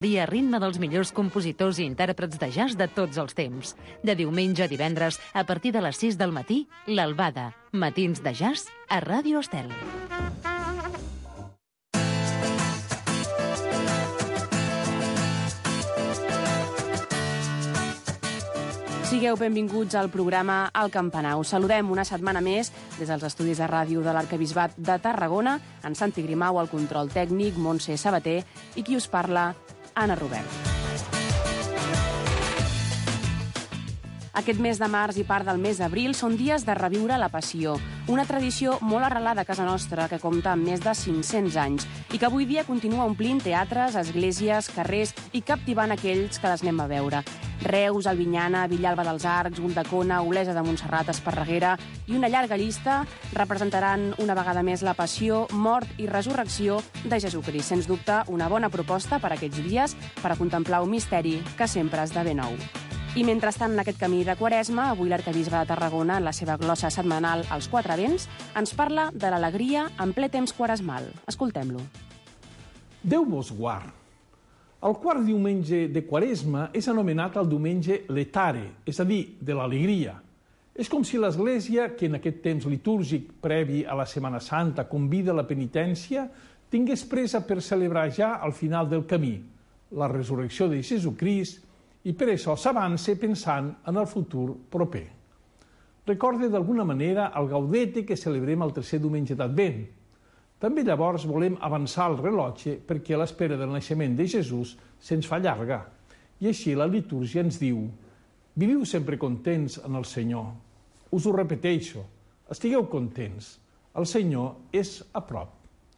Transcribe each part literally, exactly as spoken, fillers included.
dia a ritme dels millors compositors i intèrprets de jazz de tots els temps. De diumenge a divendres, a partir de les sis del matí, l'Albada. Matins de jazz a Ràdio Estel. Sigueu benvinguts al programa El Campanar. Us saludem una setmana més des dels estudis de ràdio de l'Arquebisbat de Tarragona, en Santi Grimau, al control tècnic, Montse Sabater, i qui us parla, Anna Robert. Aquest mes de març i part del mes d'abril són dies de reviure la Passió, una tradició molt arrelada a casa nostra que compta amb més de cinc-cents anys i que avui dia continua omplint teatres, esglésies, carrers i captivant aquells que les anem a veure. Reus, Albinyana, Villalba dels Arcs, Ulldecona, Olesa de Montserrat, Esparreguera i una llarga llista representaran una vegada més la passió, mort i resurrecció de Jesucrist. Sens dubte, una bona proposta per aquests dies per a contemplar un misteri que sempre esdevé nou. I mentrestant, en aquest camí de Quaresma, avui l'Arquebisbe de Tarragona, en la seva glossa setmanal als Quatre Vents, ens parla de l'alegria en ple temps quaresmal. Escoltem-lo. Déu vos guard. El quart diumenge de Quaresma és anomenat el diumenge letare, és a dir, de l'alegria. És com si l'Església, que en aquest temps litúrgic previ a la Setmana Santa convida a la penitència, tingués pressa per celebrar ja al final del camí la resurrecció de Jesucrist i per això s'avança pensant en el futur proper. Recorde d'alguna manera el Gaudete que celebrem el tercer diumenge d'Advent. També llavors volem avançar el rellotge perquè l'espera del naixement de Jesús se'ns fa llarga. I així la litúrgia ens diu: viviu sempre contents en el Senyor. Us ho repeteixo, estigueu contents. El Senyor és a prop.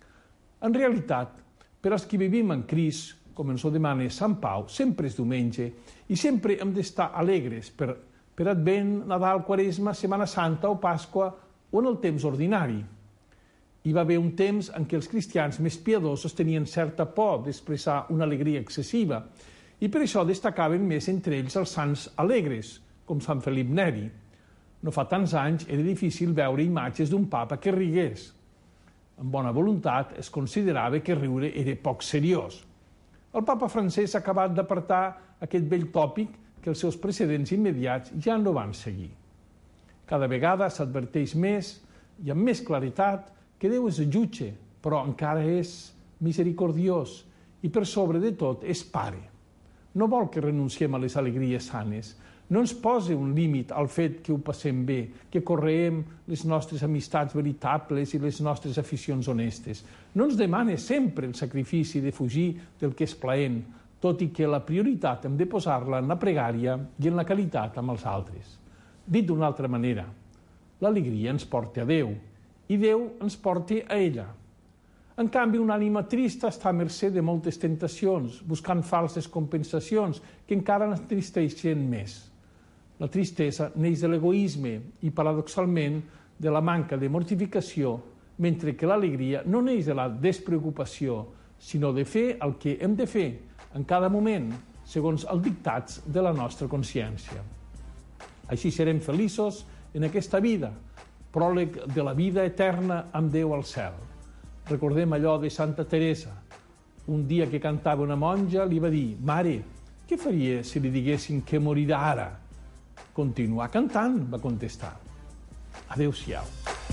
En realitat, per als que vivim en Crist, com ens ho demana Sant Pau, sempre és diumenge i sempre hem d'estar alegres per, per Advent, Nadal, Quaresma, Setmana Santa o Pasqua o en el temps ordinari. Hi va haver un temps en què els cristians més piadosos tenien certa por d'expressar una alegria excessiva i per això destacaven més entre ells els sants alegres, com Sant Felip Neri. No fa tants anys era difícil veure imatges d'un papa que rigués. Amb bona voluntat es considerava que riure era poc seriós. El papa francès ha acabat d'apartar aquest vell tòpic que els seus precedents immediats ja no van seguir. Cada vegada s'adverteix més i amb més claretat que Déu és jutge, però encara és misericordiós i per sobre de tot és pare. No vol que renunciem a les alegries sanes. No ens posa un límit al fet que ho passem bé, que correem les nostres amistats veritables i les nostres aficions honestes. No ens demana sempre el sacrifici de fugir del que és plaent, tot i que la prioritat hem de posar-la en la pregària i en la caritat amb els altres. Dit d'una altra manera, l'alegria ens porta a Déu i Déu ens porta a ella. En canvi, una ànima trista està a mercè de moltes tentacions, buscant falses compensacions que encara l'entristeixen més. La tristesa neix de l'egoisme i, paradoxalment, de la manca de mortificació, mentre que l'alegria no neix de la despreocupació, sinó de fer el que hem de fer en cada moment, segons els dictats de la nostra consciència. Així serem feliços en aquesta vida, pròleg de la vida eterna amb Déu al cel. Recordem allò de Santa Teresa. Un dia que cantava una monja li va dir: «Mare, què faria si li diguessin que morirà ara?» «Continuar cantant», va contestar. Adéu-siau.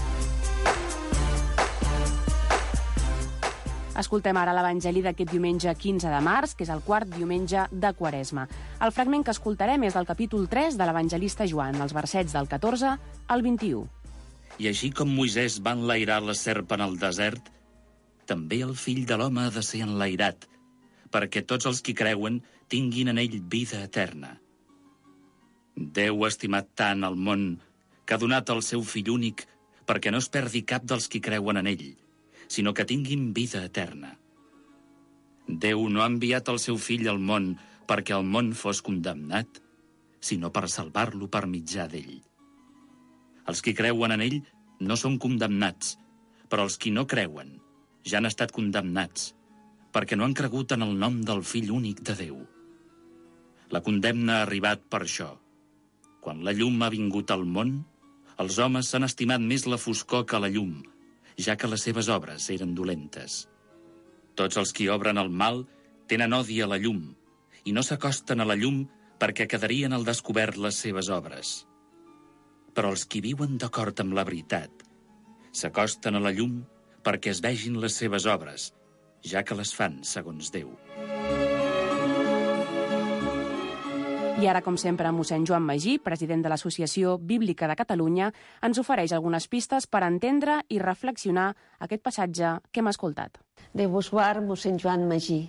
Escoltem ara l'Evangeli d'aquest diumenge quinze de març, que és el quart diumenge de Quaresma. El fragment que escoltarem és del capítol tres de l'Evangelista Joan, els versets del catorze al vint-i-u. I així com Moisès va enlairar la serp en el desert, també el fill de l'home ha de ser enlairat, perquè tots els qui creuen tinguin en ell vida eterna. Déu ha estimat tant el món que ha donat el seu fill únic perquè no es perdi cap dels qui creuen en ell, sinó que tinguin vida eterna. Déu no ha enviat el seu fill al món perquè el món fos condemnat, sinó per salvar-lo per mitjà d'ell. Els qui creuen en ell no són condemnats, però els qui no creuen ja han estat condemnats, perquè no han cregut en el nom del fill únic de Déu. La condemna ha arribat per això. Quan la llum ha vingut al món, els homes s'han estimat més la foscor que la llum, ja que les seves obres eren dolentes. Tots els qui obren el mal tenen odi a la llum i no s'acosten a la llum perquè quedarien al descobert les seves obres. Però els qui viuen d'acord amb la veritat s'acosten a la llum perquè es vegin les seves obres, ja que les fan segons Déu. I ara, com sempre, mossèn Joan Magí, president de l'Associació Bíblica de Catalunya, ens ofereix algunes pistes per entendre i reflexionar aquest passatge que hem escoltat. Déu vos guard, mossèn Joan Magí.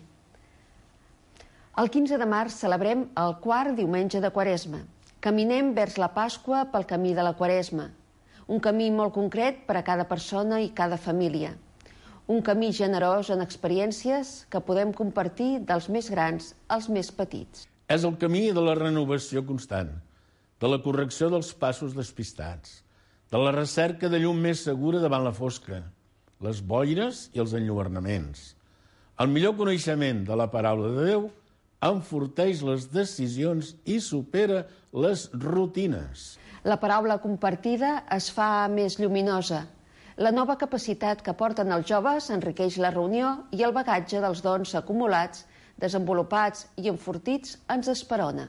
El quinze de març celebrem el quart diumenge de Quaresma. Caminem vers la Pasqua pel camí de la Quaresma. Un camí molt concret per a cada persona i cada família. Un camí generós en experiències que podem compartir dels més grans als més petits. És el camí de la renovació constant, de la correcció dels passos despistats, de la recerca de llum més segura davant la fosca, les boires i els enlluernaments. El millor coneixement de la paraula de Déu enforteix les decisions i supera les rutines. La paraula compartida es fa més lluminosa. La nova capacitat que porten els joves enriqueix la reunió i el bagatge dels dons acumulats, desenvolupats i enfortits ens esperona.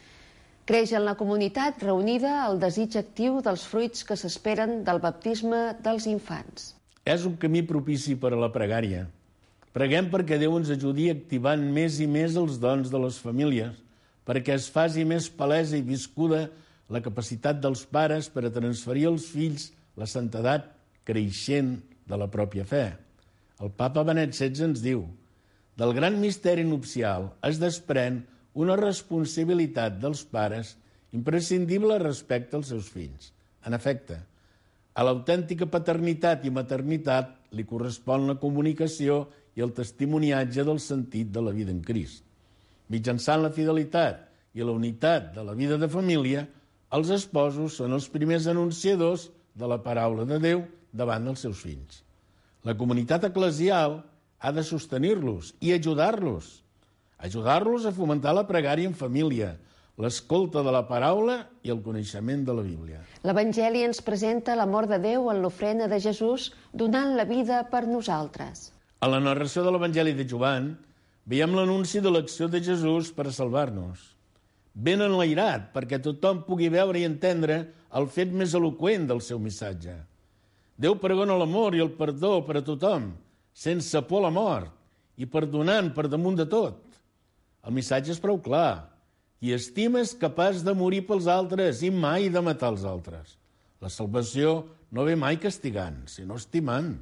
Creix en la comunitat reunida el desig actiu dels fruits que s'esperen del baptisme dels infants. És un camí propici per a la pregària. Preguem perquè Déu ens ajudi activant més i més els dons de les famílies, perquè es faci més palesa i viscuda la capacitat dels pares per a transferir als fills la santedat creixent de la pròpia fe. El papa Benet setze ens diu: del gran misteri nupcial es desprèn una responsabilitat dels pares imprescindible respecte als seus fills. En efecte, a l'autèntica paternitat i maternitat li correspon la comunicació i el testimoniatge del sentit de la vida en Crist. Mitjançant la fidelitat i la unitat de la vida de família, els esposos són els primers anunciadors de la paraula de Déu davant dels seus fills. La comunitat eclesial ha de sostenir-los i ajudar-los. Ajudar-los a fomentar la pregària en família, l'escolta de la paraula i el coneixement de la Bíblia. L'Evangeli ens presenta l'amor de Déu en l'ofrena de Jesús donant la vida per nosaltres. A la narració de l'Evangeli de Joan veiem l'anunci de l'acció de Jesús per a salvar-nos. Ben enlairat perquè tothom pugui veure i entendre el fet més eloqüent del seu missatge. Déu pregona l'amor i el perdó per a tothom, sense por a la mort i perdonant per damunt de tot. El missatge és prou clar. Qui estima és capaç de morir pels altres i mai de matar els altres. La salvació no ve mai castigant, sinó estimant.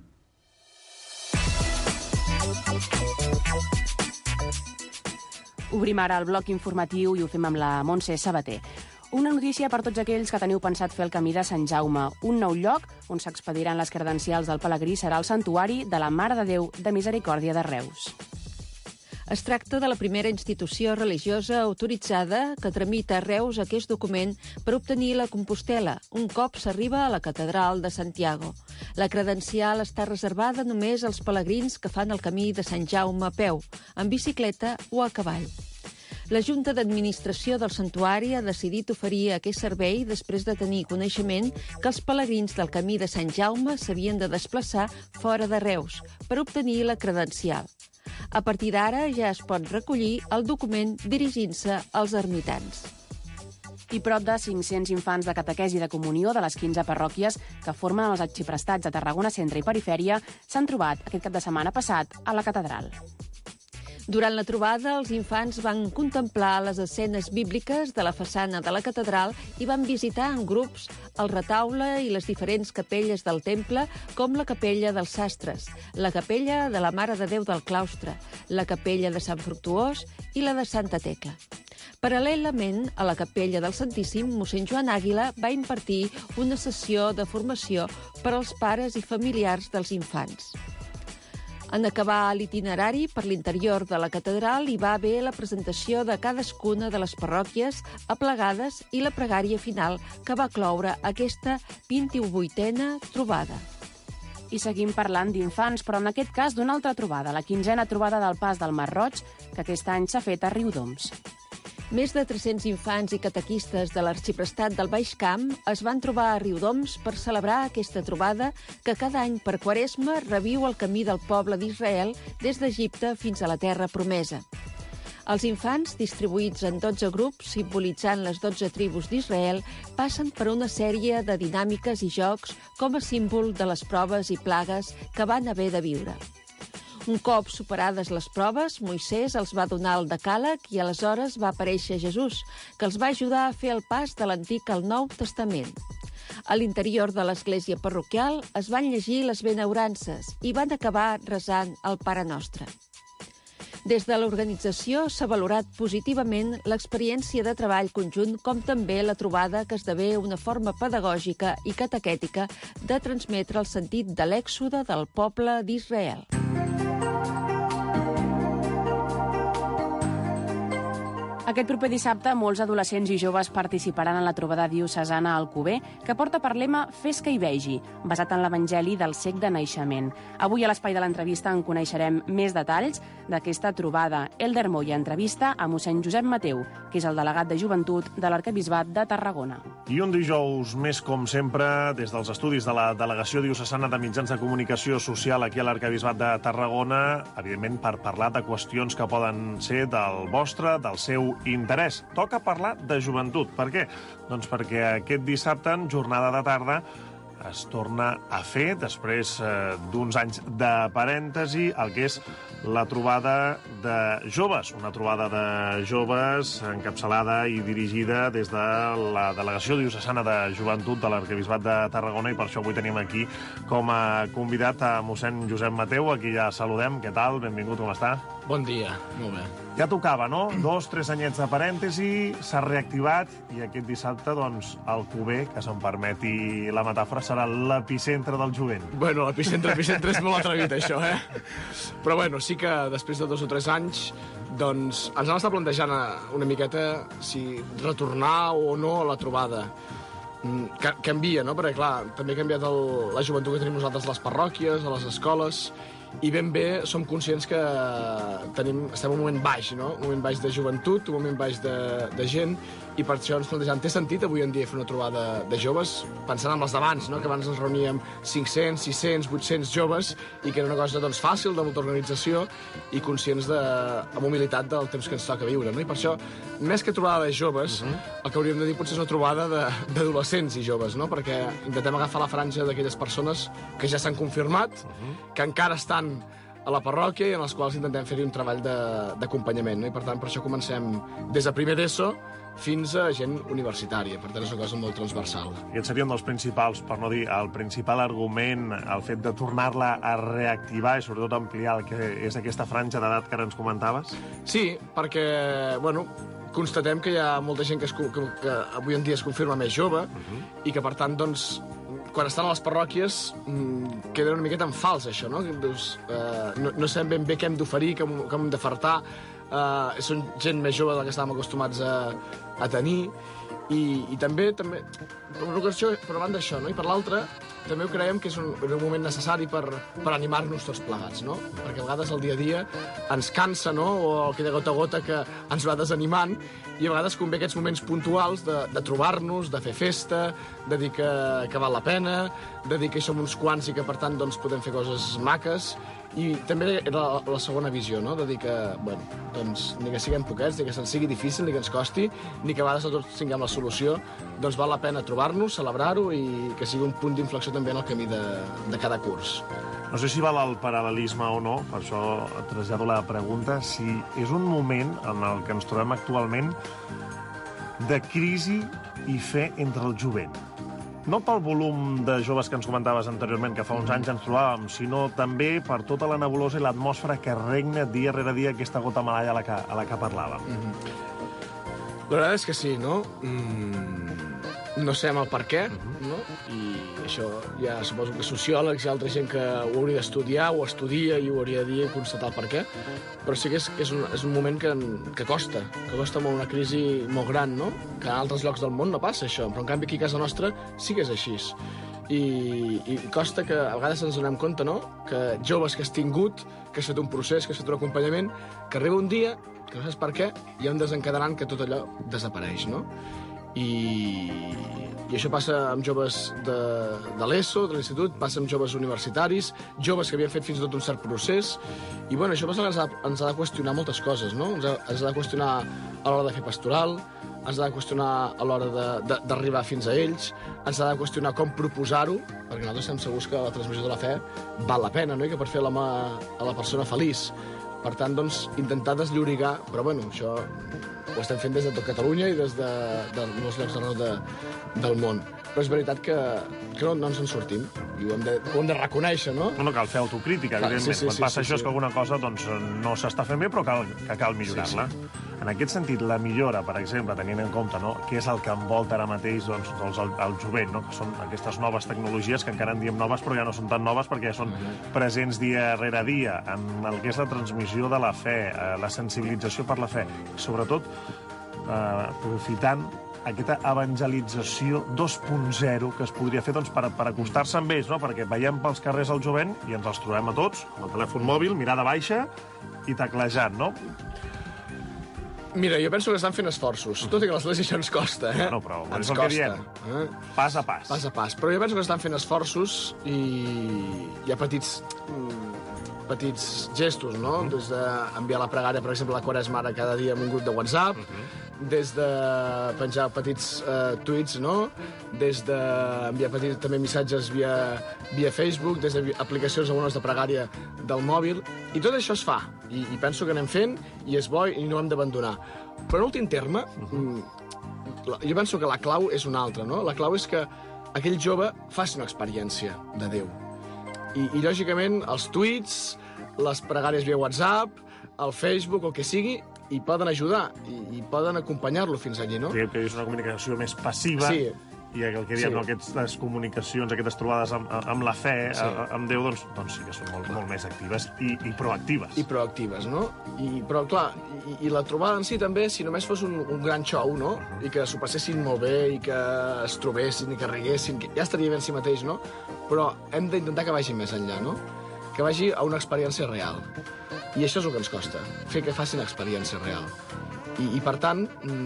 Obrim ara el bloc informatiu i ho fem amb la Montse Sabater. Una notícia per tots aquells que teniu pensat fer el camí de Sant Jaume. Un nou lloc on s'expediran les credencials del pelegrí serà el Santuari de la Mare de Déu de Misericòrdia de Reus. Es tracta de la primera institució religiosa autoritzada que tramita a Reus aquest document per obtenir la Compostela, un cop s'arriba a la catedral de Santiago. La credencial està reservada només als pelegrins que fan el camí de Sant Jaume a peu, en bicicleta o a cavall. La Junta d'Administració del Santuari ha decidit oferir aquest servei després de tenir coneixement que els pelegrins del camí de Sant Jaume s'havien de desplaçar fora de Reus per obtenir la credencial. A partir d'ara ja es pot recollir el document dirigint-se als ermitans. I prop de cinc-cents infants de catequesi de comunió de les quinze parròquies que formen els arxiprestats de Tarragona Centre i Perifèria s'han trobat aquest cap de setmana passat a la catedral. Durant la trobada, els infants van contemplar les escenes bíbliques de la façana de la catedral i van visitar en grups el retaule i les diferents capelles del temple, com la capella dels sastres, la capella de la Mare de Déu del claustre, la capella de Sant Fructuós i la de Santa Tecla. Paral·lelament a la capella del Santíssim, mossèn Joan Àguila va impartir una sessió de formació per als pares i familiars dels infants. En acabar l'itinerari per l'interior de la catedral hi va haver la presentació de cadascuna de les parròquies aplegades i la pregària final que va cloure aquesta vint-i-vuitena trobada. I seguim parlant d'infants, però en aquest cas d'una altra trobada, la quinzena trobada del Pas del Mar Roig, que aquest any s'ha fet a Riudoms. Més de tres-cents infants i catequistes de l'Arxiprestat del Baix Camp es van trobar a Riudoms per celebrar aquesta trobada que cada any per Quaresma reviu el camí del poble d'Israel des d'Egipte fins a la Terra Promesa. Els infants, distribuïts en dotze grups, simbolitzant les dotze tribus d'Israel, passen per una sèrie de dinàmiques i jocs com a símbol de les proves i plagues que van haver de viure. Un cop superades les proves, Moisès els va donar el decàleg i aleshores va aparèixer Jesús, que els va ajudar a fer el pas de l'Antic al Nou Testament. A l'interior de l'església parroquial es van llegir les benaurances i van acabar resant el Pare Nostre. Des de l'organització s'ha valorat positivament l'experiència de treball conjunt, com també la trobada que esdevé una forma pedagògica i catequètica de transmetre el sentit de l'èxode del poble d'Israel. Aquest proper dissabte, molts adolescents i joves participaran en la trobada diocesana a Alcover, que porta per lema Fes que hi vegi, basat en l'Evangeli del cec de naixement. Avui a l'espai de l'entrevista en coneixerem més detalls d'aquesta trobada. Elder Moya entrevista a mossèn Josep Mateu, que és el delegat de joventut de l'Arquebisbat de Tarragona. I un dijous més, com sempre, des dels estudis de la Delegació Diocesana de Mitjans de Comunicació Social aquí a l'Arquebisbat de Tarragona, evidentment per parlar de qüestions que poden ser del vostre, del seu interès. Toca parlar de joventut. Per què? Doncs perquè aquest dissabte, en jornada de tarda, es torna a fer, després eh, d'uns anys de parèntesi, el que és la trobada de joves. Una trobada de joves encapçalada i dirigida des de la Delegació Diocesana de Joventut de l'Arquebisbat de Tarragona, i per això avui tenim aquí com a convidat a mossèn Josep Mateu, a qui ja saludem. Què tal? Benvingut, com està? Bon dia, molt bé. Ja tocava, no? Dos, tres anyets de parèntesi, s'ha reactivat, i aquest dissabte, doncs, Alcover, que se'm permeti la metàfora, serà l'epicentre del jovent. Bueno, l'epicentre, l'epicentre és molt atrevit, això, eh? Però, bueno, sí que després de dos o tres anys, doncs, ens hem estat plantejant una miqueta si retornar o no a la trobada. Ca canvia, no? Perquè, clar, també ha canviat el, la joventut que tenim nosaltres a les parròquies, a les escoles, i ben bé som conscients que tenim, estem en un moment baix, no? Un moment baix de joventut, un moment baix de, de gent, i per això ens plantejam, té sentit avui en dia fer una trobada de joves, pensant en els d'abans, no? Que abans ens reuníem cinc-cents, sis-cents, vuit-cents joves, i que era una cosa, doncs, fàcil, de molta organització, i conscients de, amb humilitat del temps que ens toca viure, no? I per això, més que trobada de joves, uh -huh. el que hauríem de dir potser és una trobada d'adolescents i joves, no? Perquè intentem agafar la franja d'aquelles persones que ja s'han confirmat, uh -huh. que encara estan a la parròquia i en les quals intentem fer-hi un treball d'acompanyament, no? I per tant, per això comencem des de primer d'ESO fins a gent universitària. Per tant, és una cosa molt transversal. I aquest seria un dels principals, per no dir el principal argument, el fet de tornar-la a reactivar i sobretot ampliar el que és aquesta franja d'edat que ara ens comentaves? Sí, perquè, bueno, constatem que hi ha molta gent que, es, que, que avui en dia es confirma més jove, uh -huh. i que, per tant, doncs, quan estan a les parròquies mmm, queda una miqueta en fals, això, no? Doncs, eh, no, no sabem ben bé què hem d'oferir, què, què hem d'afartar. Eh, són gent més jove del que estàvem acostumats a, a tenir, i, i també, també per una qüestió, per una banda això, no? I per l'altra, també ho creiem que és un, un moment necessari per, per animar-nos tots plegats, no? Perquè a vegades el dia a dia ens cansa, no? O aquella gota a gota que ens va desanimant, i a vegades convé aquests moments puntuals de, de trobar-nos, de fer festa, de dir que, que val la pena, de dir que som uns quants i que, per tant, doncs, podem fer coses maques. I també era la, la segona visió, no? De dir que, bueno, doncs, ni que siguem poquets, ni que se'n sigui difícil, ni que ens costi, ni que a vegades tots tinguem la solució, doncs val la pena trobar-nos, celebrar-ho, i que sigui un punt d'inflexió també en el camí de, de cada curs. No sé si val el paral·lelisme o no, per això trasllado la pregunta, si és un moment en el que ens trobem actualment de crisi i fe entre el jovent. No pel volum de joves que ens comentaves anteriorment, que fa uns anys ens trobàvem, sinó també per tota la nebulosa i l'atmosfera que regna dia rere dia, aquesta gota malalla a la que, a la que parlàvem. Mm-hmm. La veritat és que sí, no? Mm, no sabem el per què, mm-hmm. no? I això ja suposo que sociòlegs i altra gent que ho hauria d'estudiar, ho estudia i ho hauria de dir i constatar el per què, però sí que és, és, un, és un moment que, que costa, que costa molt, una crisi molt gran, no? Que a altres llocs del món no passa això, però en canvi aquí a casa nostra sí que és així. I, i costa que a vegades ens donem compte, no?, que joves que has tingut, que has fet un procés, que has fet un acompanyament, que arriba un dia, que no saps per què, hi ha un desencadenant que tot allò desapareix, no? I, i això passa amb joves de, de l'ESO, de l'institut, passa amb joves universitaris, joves que havien fet fins i tot un cert procés, i bueno, això passa que ens ha, ens ha de qüestionar moltes coses, no? Ens ha, ens ha de qüestionar a l'hora de fer pastoral, ens ha de qüestionar a l'hora d'arribar fins a ells, ens ha de qüestionar com proposar-ho, perquè nosaltres estem segurs que la transmissió de la fe val la pena, no? I que per fer l'home a la persona feliç. Per tant, doncs, intentar desllorigar, però bueno, això ho estem fent des de tot Catalunya i des de, de molts llocs arreu de, del món. Però és veritat que, que no, no ens en sortim, i ho hem de, ho hem de reconèixer, no? No, no cal fer autocrítica, evidentment. Sí, sí, Quan sí, passa sí, això sí. és que alguna cosa doncs, no s'està fent bé, però cal, que cal millorar-la. Sí, sí. En aquest sentit, la millora, per exemple, tenint en compte no, què és el que envolta ara mateix doncs, doncs, el, el jovent, no? Que són aquestes noves tecnologies, que encara en diem noves, però ja no són tan noves perquè ja són presents dia rere dia, en el que és la transmissió de la fe, eh, la sensibilització per la fe, sobretot eh, aprofitant aquesta evangelització dos punt zero que es podria fer doncs, per, per acostar-se amb ells, no? Perquè veiem pels carrers el jovent i ens els trobem a tots, amb el telèfon mòbil, mirada baixa i teclejant, no? Mira, jo penso que estan fent esforços, tot i que l'església això ens costa, eh? Bueno, però ens és el costa, que diem. Eh? Pas a pas. Pas a pas. Però jo penso que estan fent esforços i hi ha petits, petits gestos, no? Mm. Des d'enviar la pregària, per exemple, a la Quaresma ara cada dia en un grup de WhatsApp, mm-hmm. des de penjar petits uh, tuits, no? Des d'enviar petits també missatges via, via Facebook, des d'aplicacions algunes de pregària del mòbil, i tot això es fa, i, i penso que anem fent, i és bo i no ho hem d'abandonar. Però en últim terme, mm-hmm. jo penso que la clau és una altra, no? La clau és que aquell jove faci una experiència de Déu. I, i lògicament, els tuits, les pregàries via WhatsApp, el Facebook, el que sigui, i poden ajudar, i, i poden acompanyar-lo fins allí, no? Diguem que és una comunicació més passiva, sí. I el que diem, Sí. no, aquestes comunicacions, aquestes trobades amb, amb la fe, Sí. amb Déu, doncs, doncs sí que són molt, molt més actives i, i proactives. I proactives, no? I, però, clar, i, i la trobada en si també, si només fos un, un gran show, no? Uh-huh. I que s'ho passessin molt bé, i que es trobessin, i que riguessin, que ja estaria bé en si mateix, no? Però hem d'intentar que vagi més enllà, no? Que vagi a una experiència real. I això és el que ens costa, fer que facin experiència real. I, i per tant,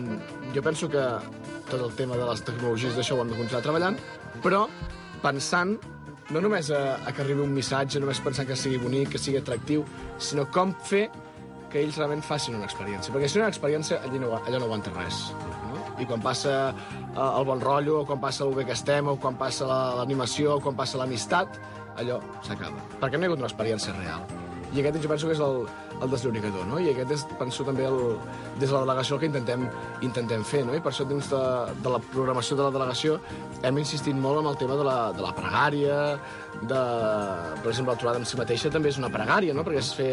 jo penso que tot el tema de les tecnologies d'això ho hem de continuar treballant, però pensant no només a, a que arribi un missatge, només pensant que sigui bonic, que sigui atractiu, sinó com fer que ells realment facin una experiència. Perquè si no hi ha una experiència, allò no, allò no aguanta res. No? I quan passa eh, el bon rotllo, o quan passa el bé que estem, o quan passa l'animació, o quan passa l'amistat, allò s'acaba. Perquè no hi ha hagut una experiència real. I aquest jo penso que és el, el desllorigador, no? I aquest és, penso, també el, des de la delegació el que intentem, intentem fer, no? I per això dins de, de la programació de la delegació hem insistit molt en el tema de la, de la pregària, de, per exemple, la trobada en si mateixa també és una pregària, no? Perquè és fer,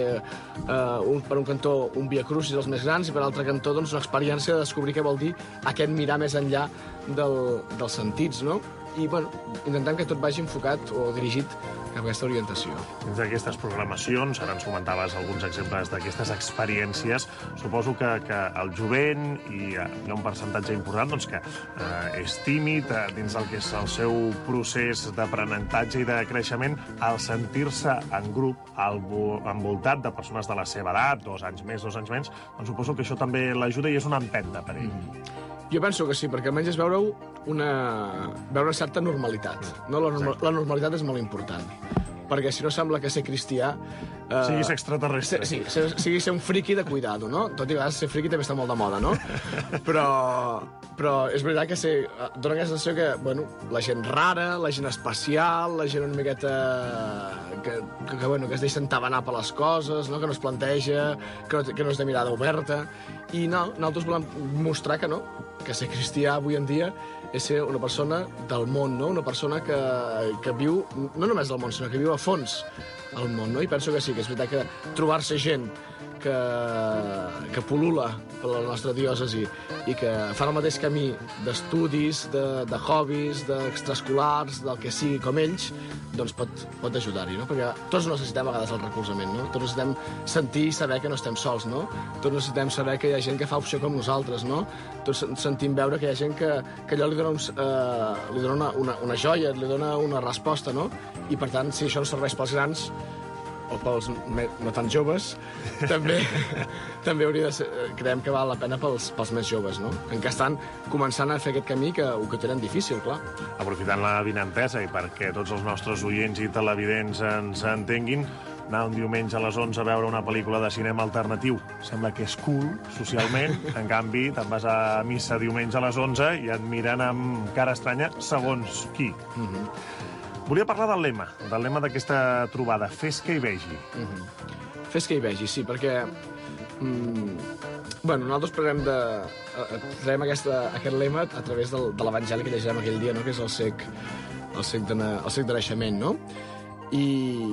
eh, un, per un cantó, un via crucis dels més grans i per l'altre cantó, doncs, una experiència de descobrir què vol dir aquest mirar més enllà del, dels sentits, no? I, bueno, intentem que tot vagi enfocat o dirigit cap a aquesta orientació. Dins d'aquestes programacions, ara ens comentaves alguns exemples d'aquestes experiències, suposo que, que el jovent, i hi ha un percentatge important doncs, que eh, és tímid eh, dins del que és el seu procés d'aprenentatge i de creixement, al sentir-se en grup, al envoltat de persones de la seva edat, dos anys més, dos anys menys, doncs suposo que això també l'ajuda i és una empenta per ell. Mm. Jo penso que sí, perquè almenys és veure-ho una... veure una certa normalitat. No? La, norma... la normalitat és molt important. Perquè si no sembla que ser cristià... Eh... Siguis extraterrestre. Sí, sí, sigui ser un friqui de cuidado, no? Tot i que a vegades ser friqui també està molt de moda, no? Però, però és veritat que ser... dona aquesta sensació que, bueno, la gent rara, la gent especial, la gent una miqueta... que, que, que, bueno, que es deixa entabanar per les coses, no? Que no es planteja, que no, que no és de mirada oberta. I no, nosaltres volem mostrar que no, que ser cristià avui en dia és ser una persona del món, no? Una persona que, que viu, no només del món, sinó que viu a fons al món, no? I penso que sí, que és veritat que trobar-se gent que, que pol·lula per la nostra diòcesi i que fan el mateix camí d'estudis, de, de hobbies, d'extraescolars, del que sigui com ells, doncs pot, pot ajudar-hi, no? Perquè tots necessitem a vegades el recolzament, no? Tots necessitem sentir i saber que no estem sols, no? Tots necessitem saber que hi ha gent que fa opció com nosaltres, no? Tots sentim veure que hi ha gent que, que allò li dona, uns, eh, li dona una, una, una joia, li dona una resposta, no? I per tant, si això ens serveix pels grans, o pels no tan joves, també, també hauria de ser, creiem que val la pena pels, pels més joves, no? En què estan començant a fer aquest camí que ho que tenen difícil, clar. Aprofitant la vinentesa i perquè tots els nostres oients i televidents ens entenguin, anar un diumenge a les onze a veure una pel·lícula de cinema alternatiu sembla que és cool, socialment. En canvi, te'n vas a missa diumenge a les onze i et miren amb cara estranya segons qui. Mm-hmm. Volia parlar del lema, del lema d'aquesta trobada, Fes que hi vegi. Mm-hmm. Fes que hi vegi, sí, perquè... Mm, bueno, nosaltres parlem de... traiem aquesta, aquest lema a través del, de l'Evangeli que llegirem aquell dia, no? Que és el cec, el cec, de, el cec de naixement, no? I,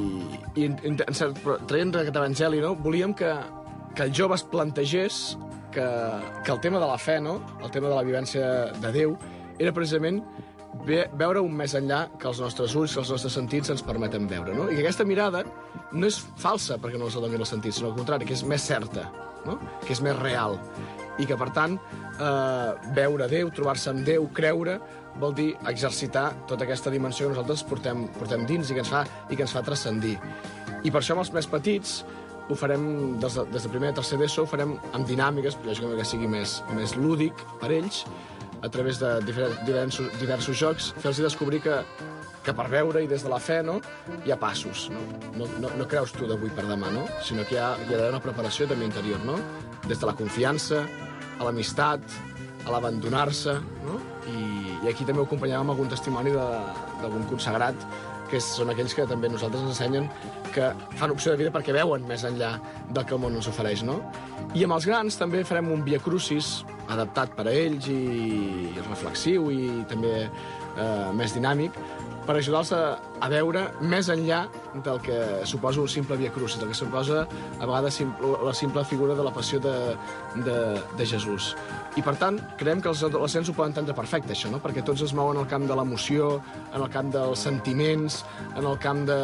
i en, en cert, traient aquest evangeli, no, volíem que, que el jove es plantegés que, que el tema de la fe, no, el tema de la vivència de Déu, era precisament ve, veure un més enllà que els nostres ulls, que els nostres sentits ens permeten veure, no? I que aquesta mirada no és falsa perquè no els donin els sentits, sinó al contrari, que és més certa, no? Que és més real. I que, per tant, eh, veure Déu, trobar-se amb Déu, creure, vol dir exercitar tota aquesta dimensió que nosaltres portem, portem dins i que ens fa, i que ens fa transcendir. I per això amb els més petits ho farem, des de, des de primer a tercer d'ESO, ho farem amb dinàmiques, lògicament que sigui més, més lúdic per ells, a través de diversos, diversos jocs, fer-los descobrir que, que per veure i des de la fe, no, hi ha passos. No, no, no, no creus tu d'avui per demà, no? Sinó que hi ha, hi ha d'haver una preparació també interior, no? Des de la confiança, a l'amistat, a l'abandonar-se, no? I, i aquí també ho acompanyàvem amb algun testimoni d'algun consagrat, que són aquells que també nosaltres ens ensenyen que fan opció de vida perquè veuen més enllà del que el món ens ofereix, no? I amb els grans també farem un Via Crucis adaptat per a ells i reflexiu i també eh, més dinàmic, per ajudar-los a, a veure més enllà del que suposa un simple Via Crucis, del que suposa a vegades simple, la simple figura de la passió de, de, de Jesús. I, per tant, creiem que els adolescents ho poden entendre perfecte, això, no? Perquè tots es mouen al camp de l'emoció, en el camp dels sentiments, en el camp de,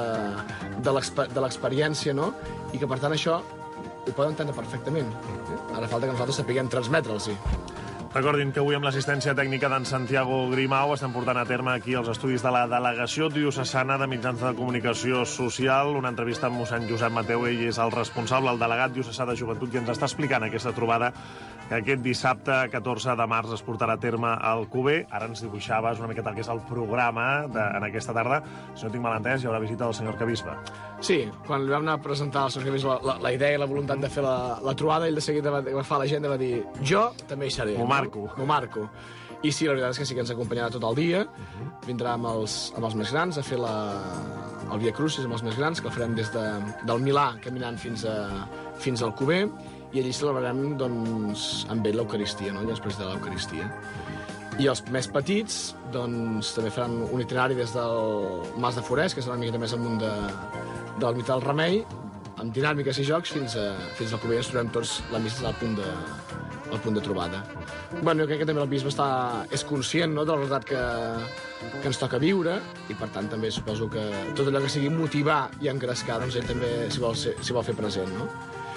de l'experiència, no? I que, per tant, això ho poden entendre perfectament. Ara falta que nosaltres sapiguem transmetre'ls-hi. Recordin que avui amb l'assistència tècnica d'en Santiago Grimau estem portant a terme aquí els estudis de la Delegació Diocesana de Mitjans de Comunicació Social, una entrevista amb mossèn Josep Mateu, ell és el responsable, el delegat diocesà de Joventut, i ens està explicant aquesta trobada que aquest dissabte, catorze de març, es portarà a terme al Cuber. Ara ens dibuixaves una miqueta el que és el programa de, en aquesta tarda. Si no tinc mal entès, hi haurà visita del senyor Arquebisbe. Sí, quan li vam anar a presentar al senyor Arquebisbe la, la, la idea i la voluntat de fer la, la trobada, ell de seguida va agafar l'agenda i va dir jo també hi seré. M'ho marco. M'ho marco. I sí, la veritat és que sí que ens acompanyarà tot el dia. Vindrà amb els, amb els més grans a fer la, el Via Crucis amb els més grans, que el farem des de, del Milà caminant fins, a, fins al Cuber, i allí celebrarem doncs, amb ell l'Eucaristia, no? I després de l'Eucaristia. I els més petits doncs, també faran un itinerari des del Mas de Forès, que serà una miqueta més amunt de, de l'ermita del Remei, amb dinàmiques i jocs fins, a, fins al Cuber. Ens trobem tots la missa al punt de, al punt de trobada. Bueno, jo crec que també el bisbe està, és conscient, no?, de la realitat que, que ens toca viure, i per tant també suposo que tot allò que sigui motivar i engrescar, doncs ell també s'hi vol, s'hi vol fer present, no?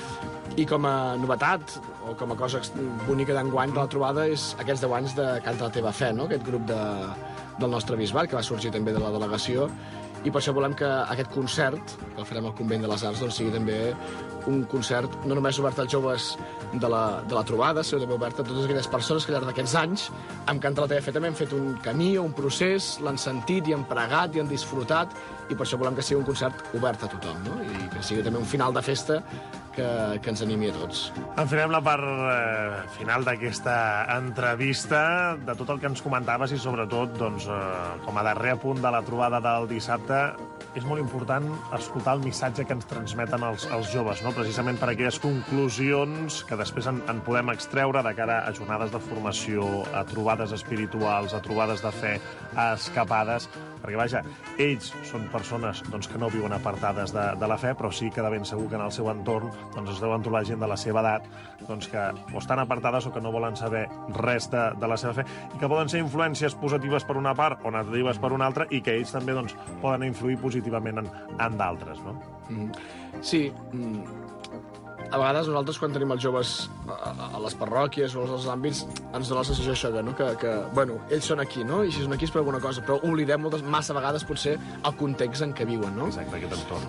I com a novetat, o com a cosa bonica d'enguany de la trobada, és aquests deu anys de Canta la teva fe, no?, aquest grup de, del nostre bisbat, que va sorgir també de la delegació, i per això volem que aquest concert, que el farem al Convent de les Arts, doncs sigui també un concert no només obert als joves de la, de la trobada, sinó també obert a totes aquelles persones que al llarg d'aquests anys amb Canta la teva fe també han fet un camí, un procés, l'han sentit i han pregat i han disfrutat, i per això volem que sigui un concert obert a tothom, no? I que sigui també un final de festa que, que ens animi a tots. Enfinem la part eh, final d'aquesta entrevista, de tot el que ens comentaves i sobretot, doncs, eh, com a darrer apunt de la trobada del dissabte, és molt important escoltar el missatge que ens transmeten els, els joves, no? Precisament per aquelles conclusions que després en, en podem extreure de cara a jornades de formació, a trobades espirituals, a trobades de fe, a escapades, perquè, vaja, ells són persones doncs, que no viuen apartades de, de la fe, però sí que de ben segur que en el seu entorn doncs, es deuen trobar gent de la seva edat doncs, que o estan apartades o que no volen saber res de, de la seva fe, i que poden ser influències positives per una part o negatives per una altra, i que ells també doncs, poden influir positivament en, en d'altres, no? Mm. Sí, mm. A vegades nosaltres, quan tenim els joves a, a les parròquies o als àmbits, ens dona la sensació això, que, no? que, que bueno, ells són aquí, no? I si són aquí és per alguna cosa, però oblidem moltes, massa vegades potser el context en què viuen, no? Exacte, aquest entorn.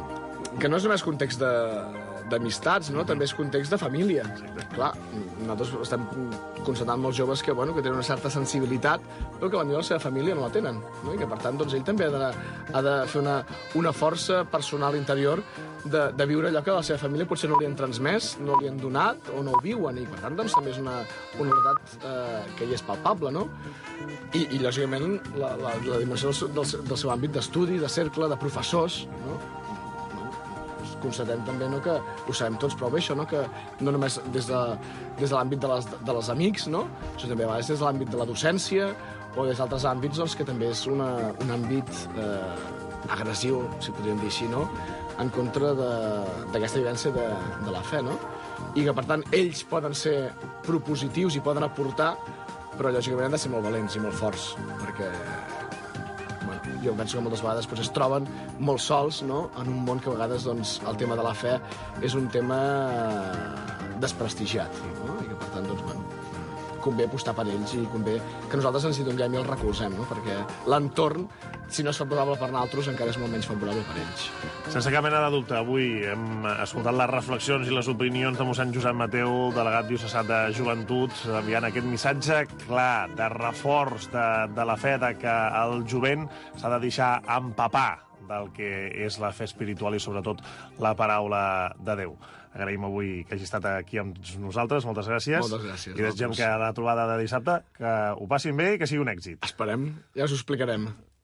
que no és només context de d'amistats, no? També és context de família. Clar, nosaltres estem constatant molts joves que, bueno, que tenen una certa sensibilitat, però que potser la seva família no la tenen, no? I que, per tant, doncs, ell també ha de, ha de fer una, una força personal interior de, de viure allò que la seva família potser no li han transmès, no li han donat o no ho viuen, i, per tant, doncs, també és una, una veritat eh, que hi és palpable, no? I, i lògicament, la, la, la dimensió del, del, del seu àmbit d'estudi, de cercle, de professors, no? Constatem també, no, que ho sabem tots prou bé, això, no? Que no només des de, des de l'àmbit de les, de les amics, no? Això també a vegades des de l'àmbit de la docència o des d'altres àmbits, doncs, que també és una, un àmbit eh, agressiu, si podríem dir així, no? En contra d'aquesta vivència de, de la fe, no? I que, per tant, ells poden ser propositius i poden aportar, però lògicament han de ser molt valents i molt forts, perquè jo penso que moltes vegades pues, es troben molt sols, no? En un món que a vegades doncs, el tema de la fe és un tema desprestigiat, no? I que per tant doncs, bueno, convé apostar per ells i convé que nosaltres ens hi donem i els recolzem, no? Perquè l'entorn, si no és favorable per nosaltres, encara és molt menys favorable per ells. Sense cap mena de dubte, avui hem escoltat les reflexions i les opinions de mossèn Josep Mateu, delegat diocesà de Joventut, enviant aquest missatge clar, de reforç de, de la fe, de que el jovent s'ha de deixar empapar del que és la fe espiritual i, sobretot, la paraula de Déu. Agraïm avui que hagi estat aquí amb nosaltres. Moltes gràcies. Moltes gràcies. I desitgem que a la trobada de dissabte que ho passin bé i que sigui un èxit. Esperem. Ja us ho explicarem.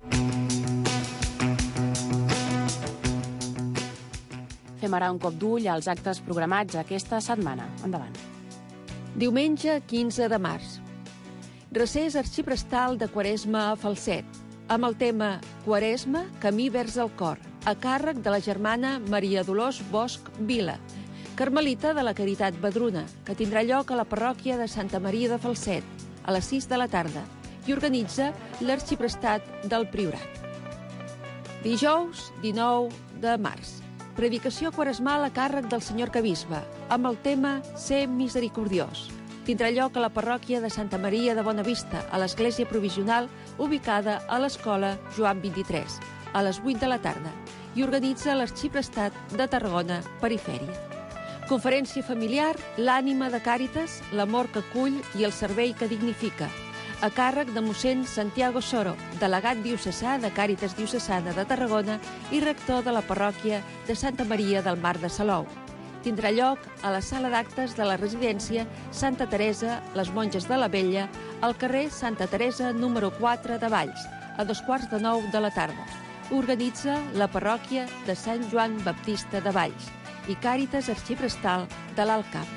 Fem ara un cop d'ull als actes programats aquesta setmana. Endavant. Diumenge quinze de març. Recés arxiprestal de Quaresma a Falset, amb el tema Quaresma, camí vers el cor, a càrrec de la germana Maria Dolors Bosch Vila, carmelita de la Caritat Vedruna, que tindrà lloc a la parròquia de Santa Maria de Falset, a les sis de la tarda, i organitza l'Arxiprestat del Priorat. Dijous, dinou de març. Predicació quaresmal a càrrec del senyor Arquebisbe, amb el tema Ser misericordiós. Tindrà lloc a la parròquia de Santa Maria de Bonavista, a l'església provisional ubicada a l'escola Joan vint-i-tres, a les vuit de la tarda, i organitza l'Arxiprestat de Tarragona Perifèria. Conferència familiar, l'ànima de Càritas, l'amor que acull i el servei que dignifica, a càrrec de mossèn Santiago Soro, delegat diocesà de Càritas Diocesana de Tarragona i rector de la parròquia de Santa Maria del Mar de Salou. Tindrà lloc a la sala d'actes de la residència Santa Teresa, les Monges de la Vella, al carrer Santa Teresa número quatre de Valls, a dos quarts de nou de la tarda. Organitza la parròquia de Sant Joan Baptista de Valls i Càritas Arxiprestal de l'Alt Camp.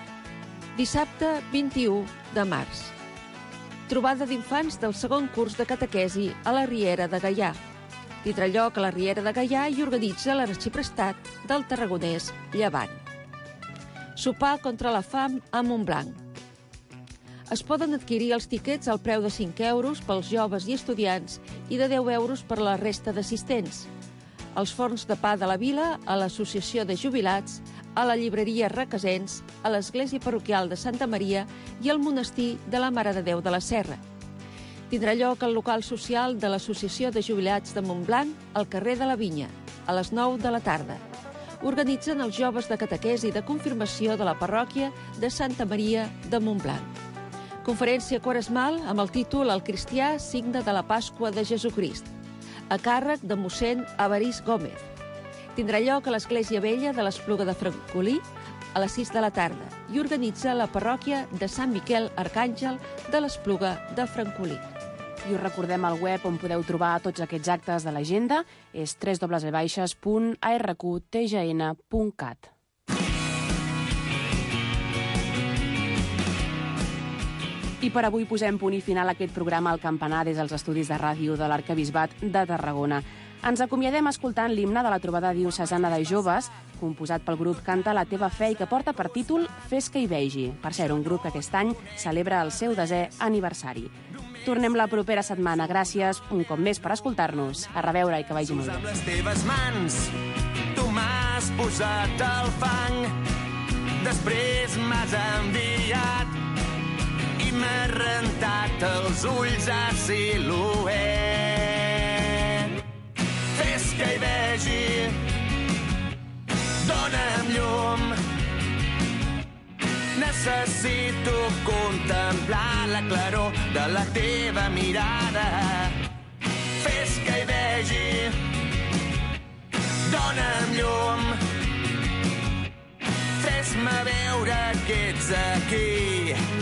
Dissabte vint-i-u de març. Trobada d'infants del segon curs de catequesi a la Riera de Gaià. Tindrà lloc a la Riera de Gaià i organitza l'Arxiprestat del Tarragonès Llevant. Sopar contra la fam a Montblanc. Es poden adquirir els tiquets al preu de cinc euros pels joves i estudiants i de deu euros per la resta d'assistents. Als forns de pa de la vila, a l'Associació de Jubilats, a la llibreria Requesens, a l'Església Parroquial de Santa Maria i al Monestir de la Mare de Déu de la Serra. Tindrà lloc al local social de l'Associació de Jubilats de Montblanc, al carrer de la Vinya, a les nou de la tarda. Organitzen els joves de catequesi i de confirmació de la parròquia de Santa Maria de Montblanc. Conferència quaresmal amb el títol El cristià, signe de la Pasqua de Jesucrist, a càrrec de mossèn Avarís Gómez. Tindrà lloc a l'Església Vella de l'Espluga de Francolí a les sis de la tarda i organitza la parròquia de Sant Miquel Arcàngel de l'Espluga de Francolí. I us recordem el web on podeu trobar tots aquests actes de l'agenda, és w w w punt a r q t g n punt cat. I per avui posem punt i final a aquest programa al Campanar des dels estudis de ràdio de l'Arquebisbat de Tarragona. Ens acomiadem escoltant l'himne de la trobada diocesana de joves, composat pel grup Canta la teva fe i que porta per títol Fes que hi vegi. Per cert, un grup que aquest any celebra el seu desè aniversari. Tornem la propera setmana. Gràcies un cop més per escoltar-nos. A reveure i que vagi molt bé. Amb les teves mans tu m'has posat al fang, després m'has enviat i m'ha rentat els ulls a siluet. Fes que hi vegi dona'm llum. Necessito contemplar la claror de la teva mirada. Fes que hi vegi, dona'm llum. Fes-me veure que ets aquí,